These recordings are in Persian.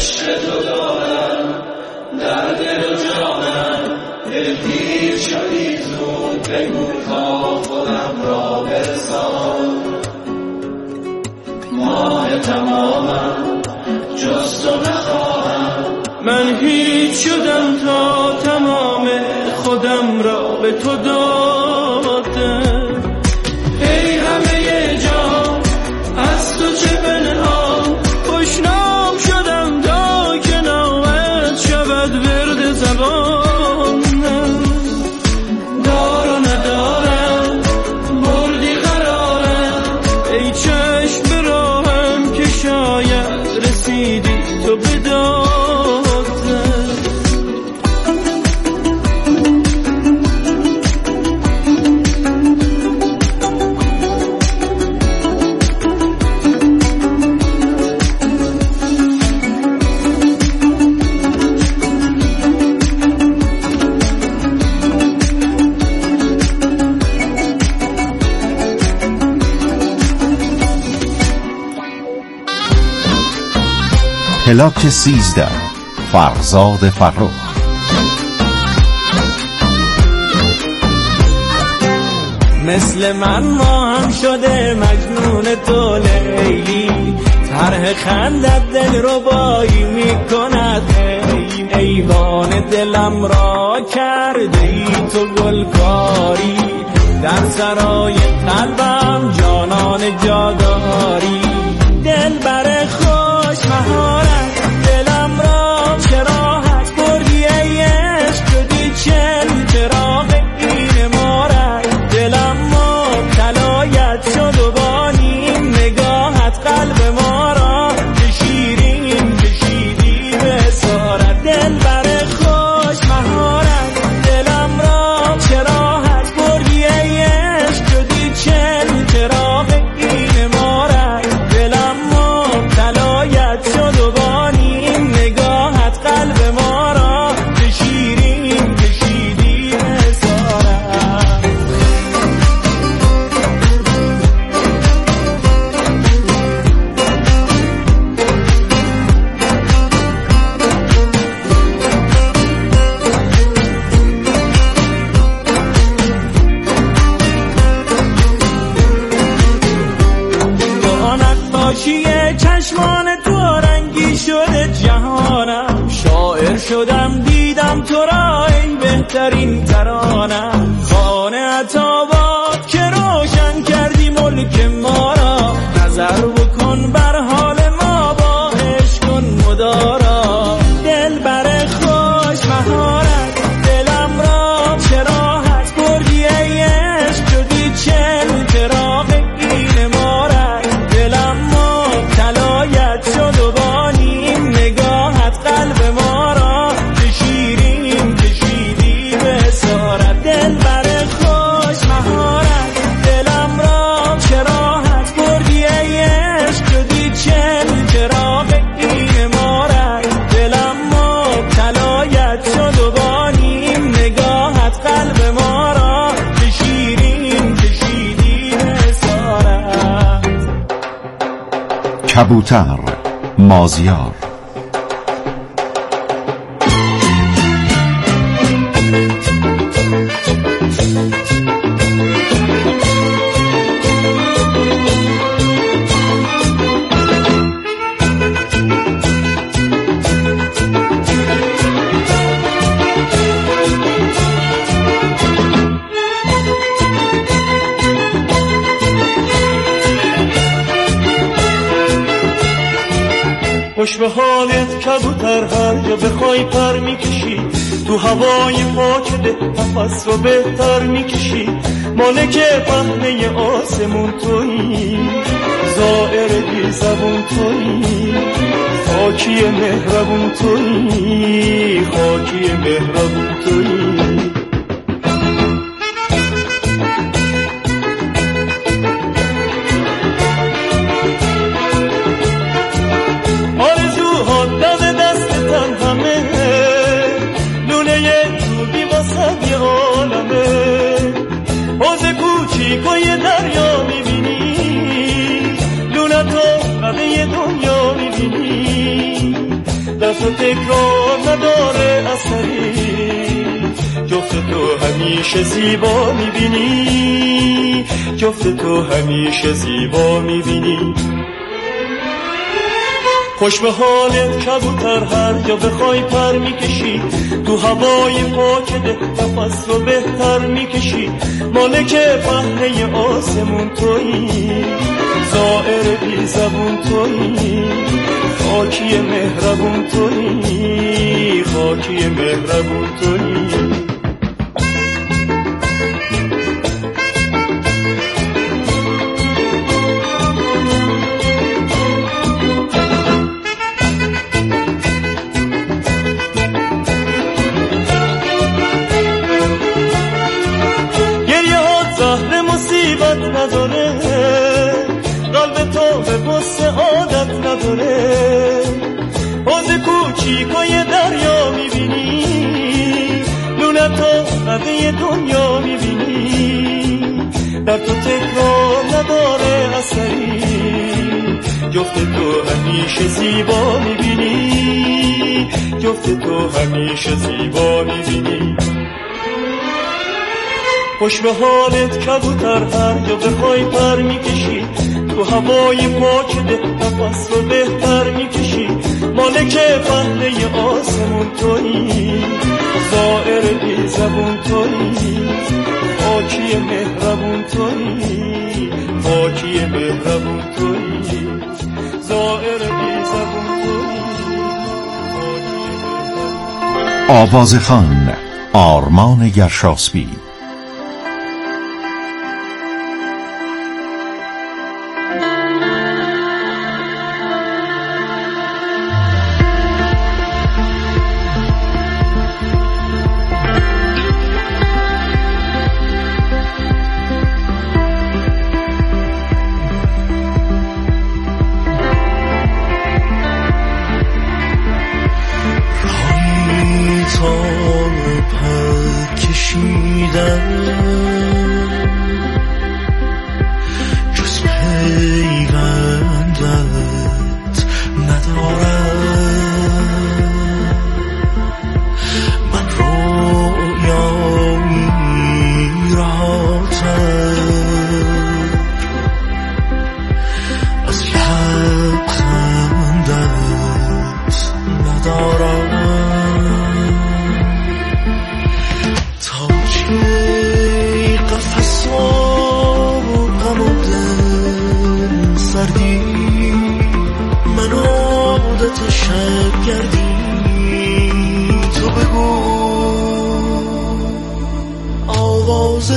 عشق تو دارم در دل و جانم، دل پیر شدی زود بگو تا خودم را برسان. ماه تمامم جز تو نخواهم، من هیچ شدم تا تمام خودم را به تو دادم. ای همه جان از تو چه بنهام، خوشنام شدم تا که نامت شود ورد زبانم. دار و ندارم بردی قرارم، ای چشم به راهم که شاید رسیدی تو بدان. پلاک 13 فرزاد فرخ. مثل من ما هم شده مجنون تو لیلی، طرح خندت دل ربایی میکند. ایوان دلم را کرده ای تو گلکاری، در سرای قلبم جانان جاداری. دل بر خوش مهارت دلم را چراحت بردی، ای عشق شدی چل چراغ این مارت. دلم مبتلایت شد و با نیم نگاهت قلب ما را به شیرین کشیدی به اسارت. دل بر خوش مهارت دلم را چراحت بردی، ای عشق شدی چل چراغ این مارت. دلم مبتلایت شد و با نیم نگاهت قلب ما را به شیرین کشیدی به اسارت. نقاشی چشمان تو رنگی شده جهانم، شاعر شدم دیدم تو را ای بهترین ترانم. خانه عطاباد که روشن کردی ملک ما را، نظر بکن بر حال ما با عشق کن مدارا. دل بر خوش مهارت دلم را چراحت بردی، ای عشق شدی چل چراغ این مارت. دلم مبتلایت شد و با نیم نگاهت قلب ما را به شیرین کشیدی به اسارت. دل بر خوش مهارت دلم را چراحت بردی، ای عشق شدی چل چراغ این مارت. دلم مبتلایت شد و با نیم نگاهت قلب ما را به شیرین کشیدی به اسارت. کبوتر مازیار. خوش به حالت کبوتر، هر جا بخوای پر میکشی، تو هوای پاک ده نفس رو بهتر میکشی. مالک پهنه آسمون تویی، زائر بی زبون تویی، خاکی مهربون تویی، خاکی مهربون تویی. کوی دریا میبینی، لونه تو همه دنیا میبینی. در تو تکرار نداره اثری. جفت تو همیشه زیبا میبینی، جفت تو همیشه زیبا میبینی. خوش به حالت کبوتر، هر جا بخوای پر میکشی، تو هوای پاک ده نفس رو بهتر میکشی. مالک پهنه آسمون تویی، زائر بی زبون تویی، خاکی مهربون تویی، خاکی مهربون تویی. نداره قلب تو به بس عادت نداره. حوض کوچیکای دریا میبینی، لونه تو قده دنیا میبینی. در تو تکرار نداره اثری، جفت تو همیشه زیبا میبینی، جفت تو همیشه زیبا میبینی. خوش به حالت کبوتر، هر جا بخوای پر میکشی، تو هوای پاک ده نفس رو بهتر میکشی. مالک پهنه آسمون تویی، زائر بی زبون تویی، خاکی مهربون تویی، خاکی مهربون تویی، زائر بی زبون تویی. آوازخوان آرمان گرشاسبی. جز پیوندت ندارم، من رویایی رهاتر از لبخندت ندارم. شب گردی تو بگو آواز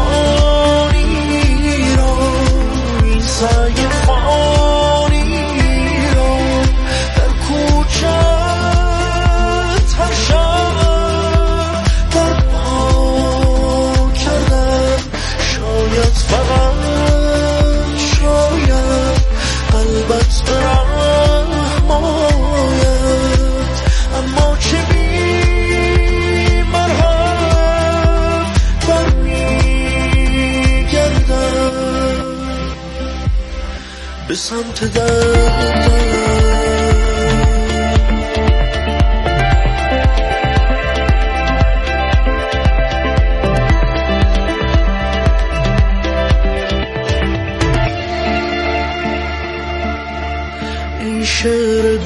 خانی را، این سعی فانی را در کوچه هر شب در پا کردم. شاید فقط شاید قلبت برم به سمت در. این شعر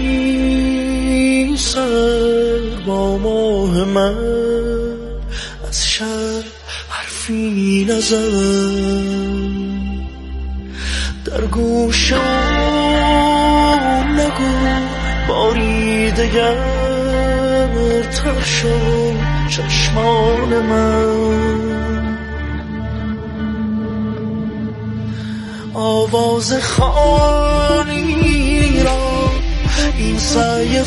بی سر با ماه من از شب حرفی نزن، در گوشم نگو باری دگر تر شد چشمان من. آواز خانی را، این سعی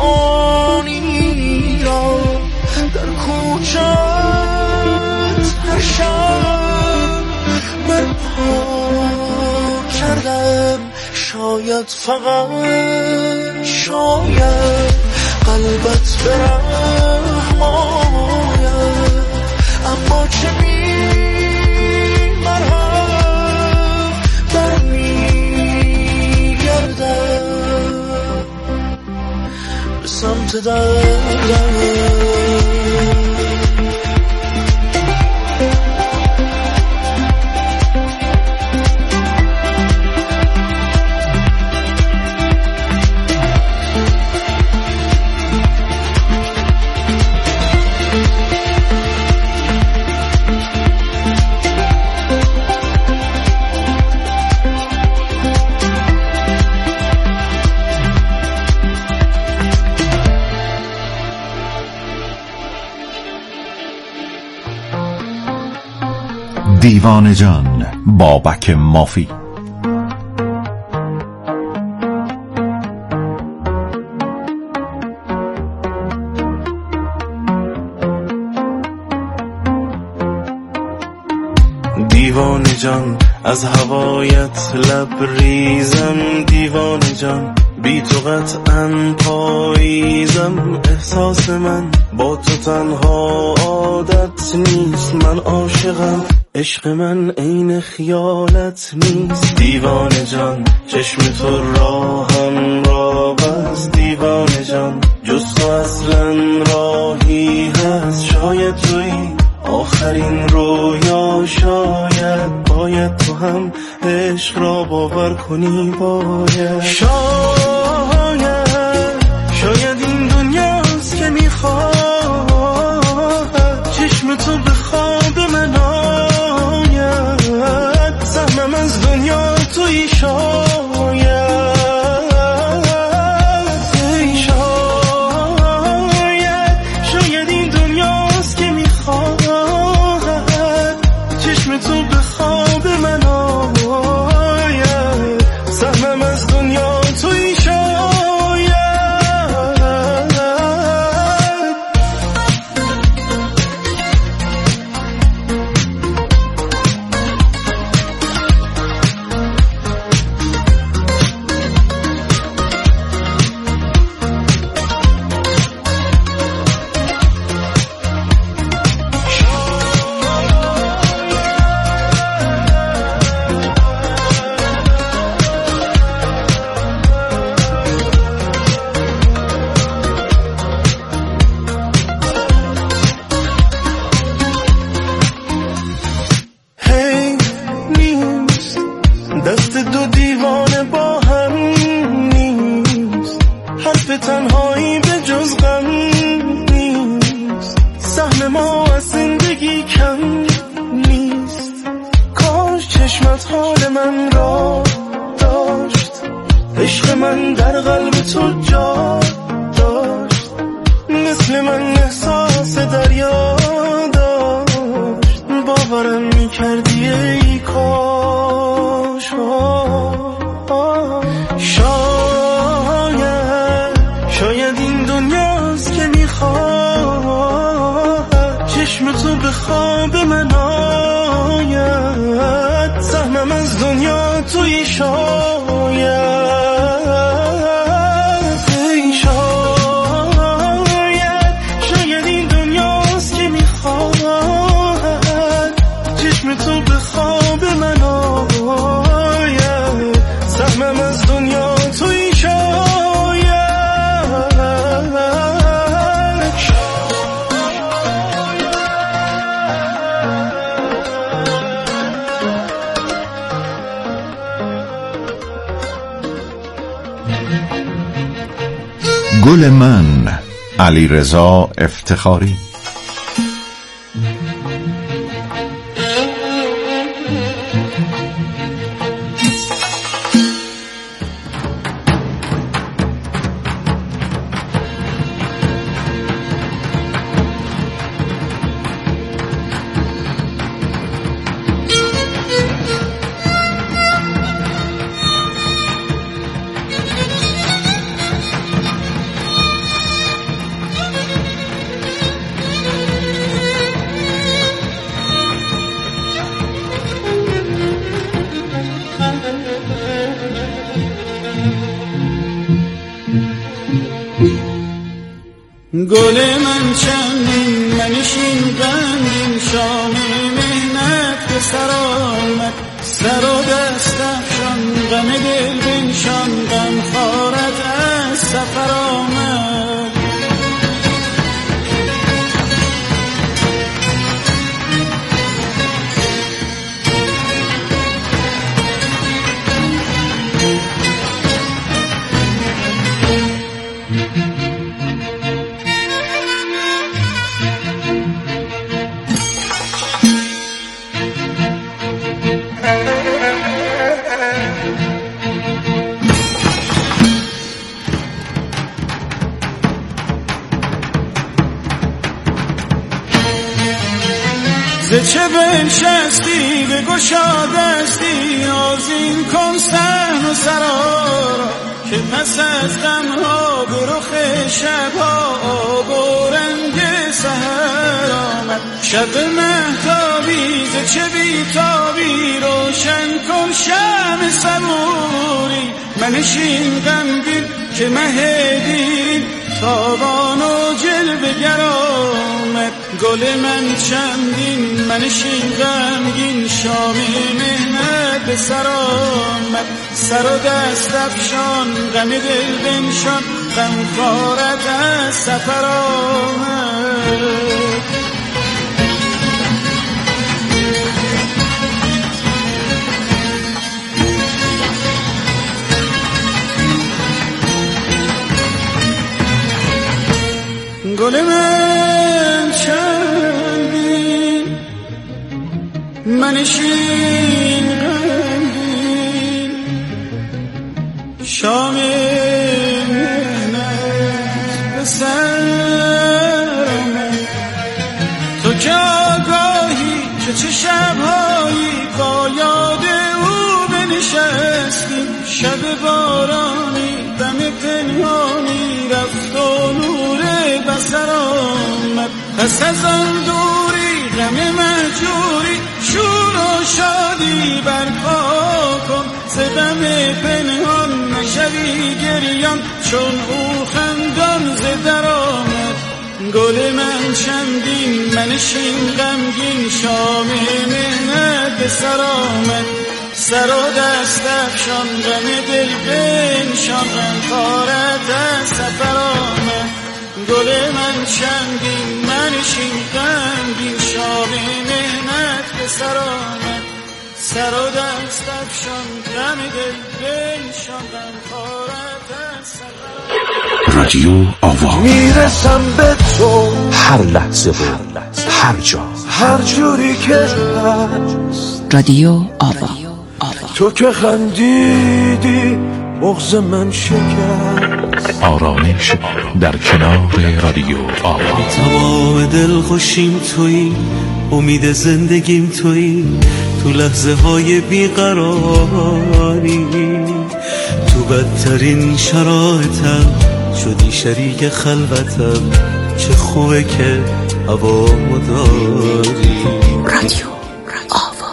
فانی را در کوچه هر شب من کردم. شاید فقط شاید قلبت برحم آید، اما چه مرهم برمیگردم به سمت دردم. دیوانه جان بابک مافی. دیوانه جان از هوایت لبریزم، دیوانه جان بی تو قطعاً پاییزم. احساس من با تو تنها عادت نیست، من عاشقم، عشق من عین خیالت نیست. دیوانه جان چشم تو راهم را بس، دیوانه جان جز تو اصلا راهی هست. شاید تویی آخرین رویا، شاید تو هم عشق را باور کنی. باید شاید این دنیاست که میخواد چشم تو به خواب من آید. سهمم از دنیا تویی، شاید این دنیاست که میخواد چشم تو به خواب من آید. سهمم از دنیا تویی، دست دو دیوانه با هم نیست، حرف تنهایی به جز غم نیست. سهم ما از زندگی کم نیست، کاش چشمت حال من را داشت. عشق من در قلب تو جا داشت، مثل من احساس دریا داشت. باورم میکردی ای کاش. شاید این دنیاست که میخواد چشم تو به خواب من آید. سهمم از دنیا تویی، شاید این دنیاست که میخواد چشم تو به خواب من آید. سهمم از دنیا تویی، گل من علیرضا افتخاری. گل من چندین منشین بندین، شام مهنت به سر آمد. سر و دست افشان غم دل بنشان، غم خارت از سفر آمد. چه بنشستی بگشا دستی آذین کن صحن و سرا را که پس از غمها به رخ شبها آب و رنگ سحر آمد شب مهتابی چه بیتابی روشن کن شمع صبوری منشین غمگین که مه دیرین تابان و جلوه گر آمد گل من چندین منشین غمگین شام مهنت به سر آمد سر و دست افشان غم دل بنشان غمخوارت از سفر آمد گل من چندین منشین غمگین شام مهنت به سر آمد تو که آگاهی که چه شبهایی با یاد او بنشستیم شب بارانی دم پنهانی رفت و نور بسر آمد پس از آن دوری غم مهجوری شور و شادی برپا کن ز غم پنهان نشوی گریان چون او خندان ز در آمد گل من چندین منشین غمگین شام مهنت به سر آمد سر و دست افشان غم دل بنشان غمخوارت از سفر آمد گل من چندین منشین غمگین شام مهنت به سر آمد سر و دست افشان غم دل بنشان غمخوارت از سفر آمد رادیو آوا میرسم به تو هر لحظه و هر جا هر جوری که هست رادیو آوا تو که خندیدی بغض من شکست آرامش در کنار رادیو آوا تمام دل خوشیم تویی امید زندگیم تویی تو لحظه های بیقراری تو بدترین شرایطم شدی شریک خلوتم چه خوبه که هوامو داری رادیو آوا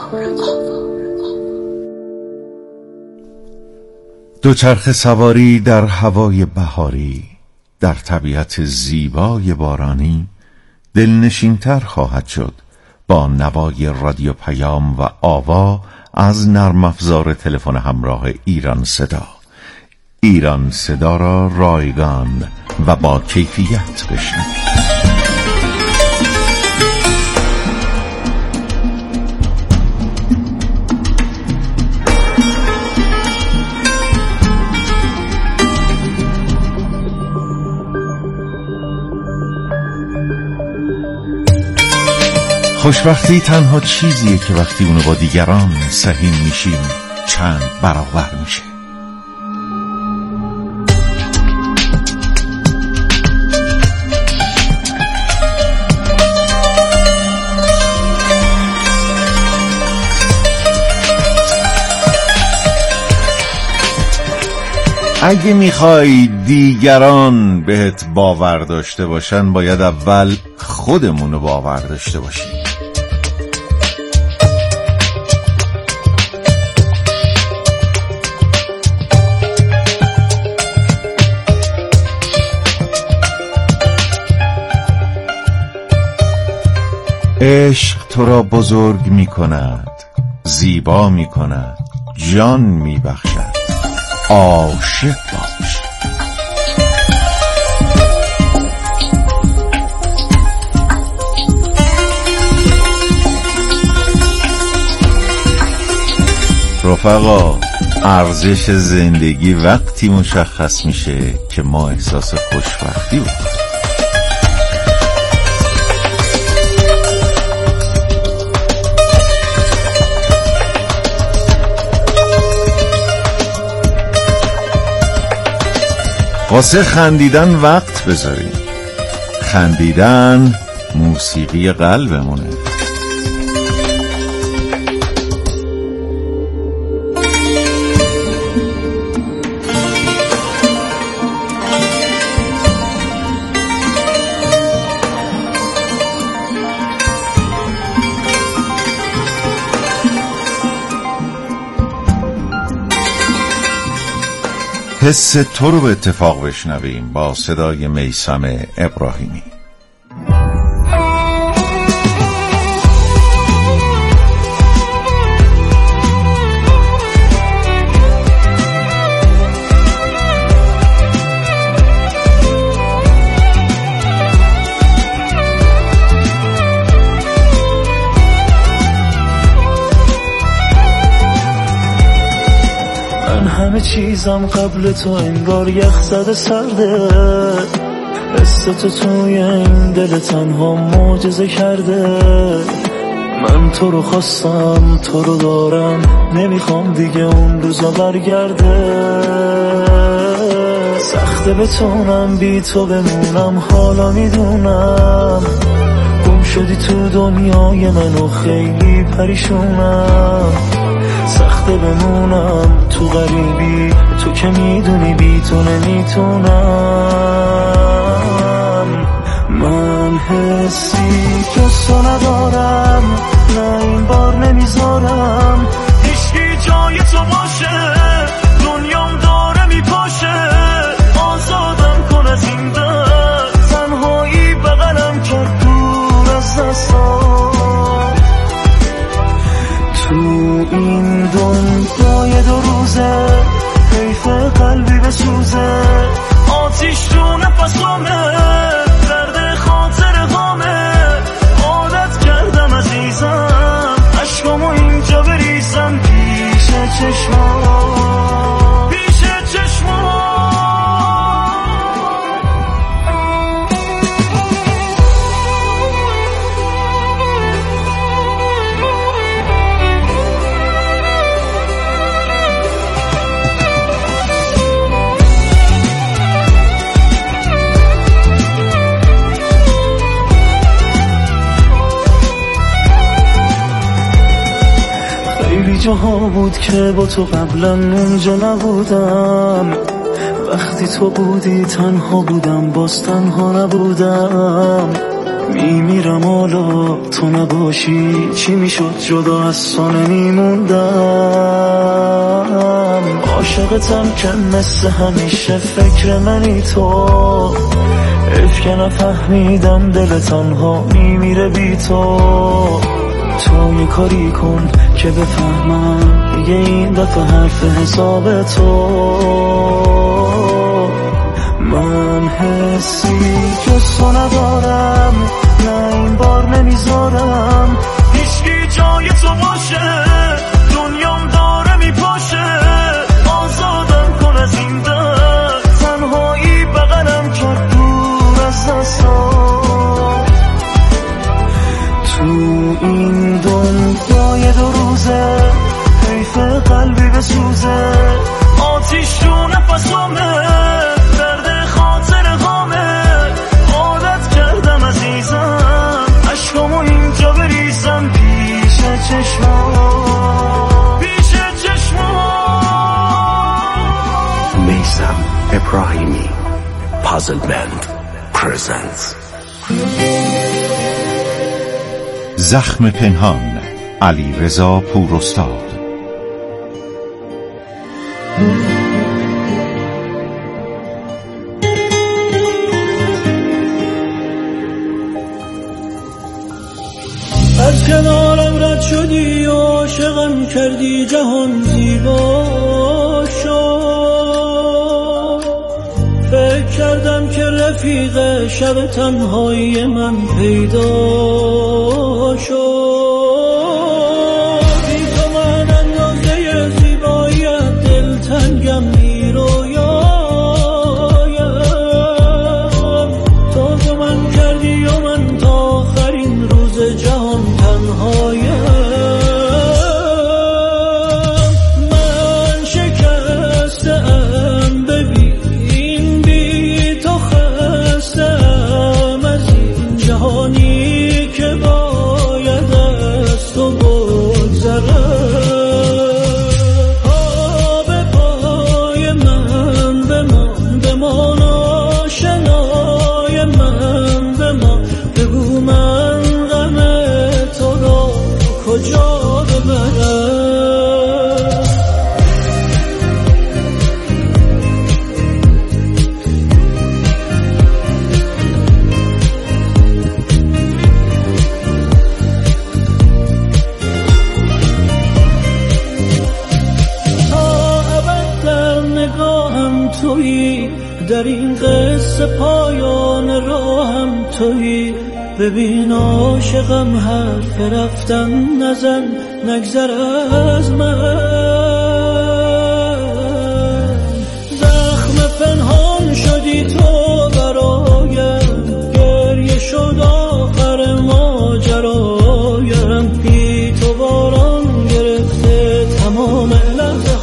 دوچرخه سواری در هوای بهاری در طبیعت زیبای بارانی دلنشین‌تر خواهد شد با نوای رادیو پیام و آوا از نرم افزار تلفن همراه ایران صدا. ایران صدا را رایگان و با کیفیت بشنوید. خوشبختی تنها چیزیه که وقتی اونو با دیگران سهیم میشیم چند برابر میشه. اگه میخوای دیگران بهت باور داشته باشن باید اول خودمونو باور داشته باشیم. عشق تو را بزرگ می کند، زیبا می کند، جان می بخشد. عاشق باش. رفقا، ارزش زندگی وقتی مشخص میشه که ما احساس خوشبختی بکنیم. واسه خندیدن وقت بذاریم. خندیدن موسیقی قلبمونه. حس تو رو به اتفاق بشنویم با صدای میثم ابراهیمی. همه چیزم قبل تو انگار یخ زده سرده، حس تو توی این دل تنها معجزه کرده. من تو رو خواستم، تو رو دارم، نمیخوام دیگه اون روزا برگرده. سخته بتونم بی تو بمونم، حالا میدونم گم شدی تو دنیای من و خیلی پریشونم. سخته بمونم تو غریبی، تو که میدونی بی تو نمیتونم. من حسی که تو ندارم، نه این بار نمیذارم هیچکی جای تو باشه. دنیام داره میپاشه، آزادم کن از این درد. تنهایی بغلم کرد دور از دستام. تو این دنیای دو روزه حیف قلبی بسوزه. آتیش تو نفسامه، درد خاطر غامه. عادت کردم عزیزم، عشقامو اینجا بریزم پیش چشمام، پیش چشمام. جاها بود که با تو قبلا اونجا نبودم. وقتی تو بودی تنها بودم، باز تنها نبودم. میمیرم حالا تو نباشی، چی میشد جدا از تو نمیموندم. عاشقتم که مثل همیشه فکر منی تو. حیف که نفهمیدم دل تنها میمیره بی تو. تو یه کاری کن که بفهمم دیگه این دفعه حرف حساب تو. من حسی جز تو ندارم، نه این بار نمیذارم هیچکی جای تو باشه. دنیام داره میپاشه، آزادم کن از این درد. تنهایی بغلم کرد دور از دستام. تو این دنیای دو روزه حیف قلبی بسوزه. آتیش تو نفسامه، درد خاطر غامه. عادت کردم عزیزم، عشقامو اینجا بریزم پیش چشمام، پیش چشمام. میثم ابراهیمی پازل بند پرزنتس. زخم پنهان، علیرضا پوراستاد. از کنارم رد شدی و عاشقم کردی، جهان زیبا شد. فکر کردم که رفیق شب تنهایی من پیدا شد. بی تو من اندازه زیباییت دلتنگم میرویایم. در این قصه پایان راهم تویی. ببین عاشقم حرف رفتن نزن، نگذر از من. زخم پنهان شدی تو برایم، گریه شد آخر ماجرایم. بی تو باران گرفته تمام لحظه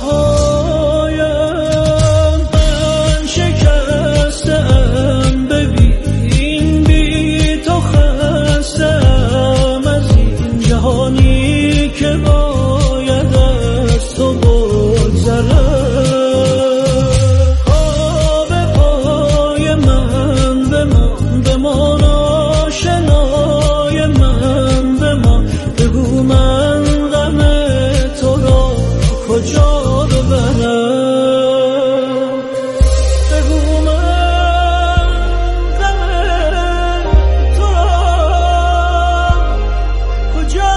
هایم. من شکستم ببین، بی تو خستم از این جهانی که باید از تو بگذرم. کجا ببرم بگو من غم تو را کجا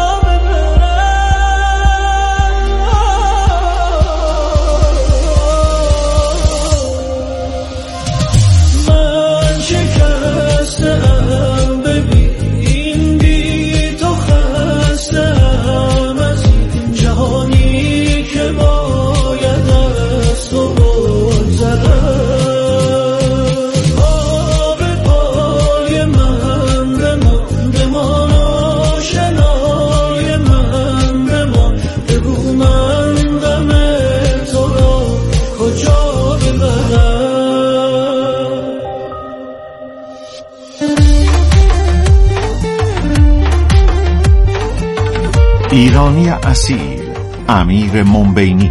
ببرم. من شکستم ببین، بی تو خستم از این جهانی که باید از تو بگذرم. آب پای من بمان، آشنای من بمان. بگو من غم تو را کجا ببرم. ایرانی اصیل امیر منبینی.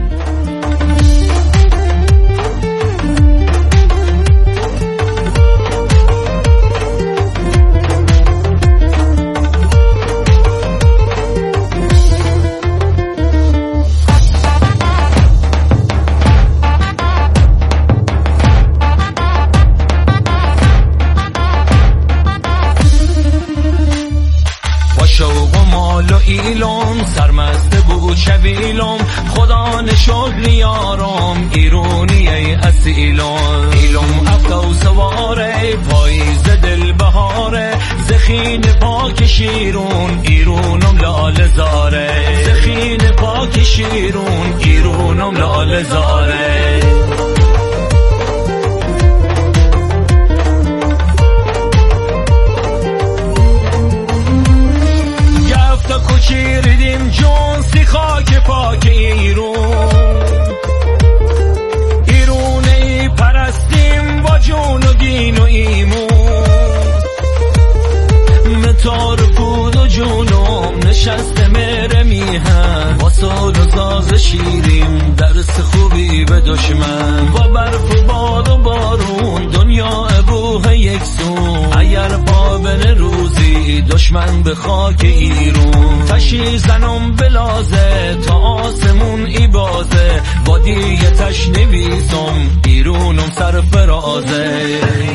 شوق و مال و ایلام سرمست بود شویلام. خدا نشد یارم ایرونی ای اصیلام. ایلام افتا و سواره پاییز دل بهاره. زخین پاک شیرون ایرونم لال زاره. زخین پاک شیرون ایرونم لال زاره. کوچیریدیم جونسی خاک پاک ایرون. ایرونی پرستیم با جون و دین و ایمون. متار پود و جونم نشسته مهر میهن. با سال و ساز شیریم درس خوبی به دشمن. با برف و باد و بارون دنیا ابوه یک سون. اگر قابل روزی دشمن به خاک ایرون. تشی زنم بلازه تا آسمون ای بازه. با دیگه تش نویسم ایرونم سر فرازه.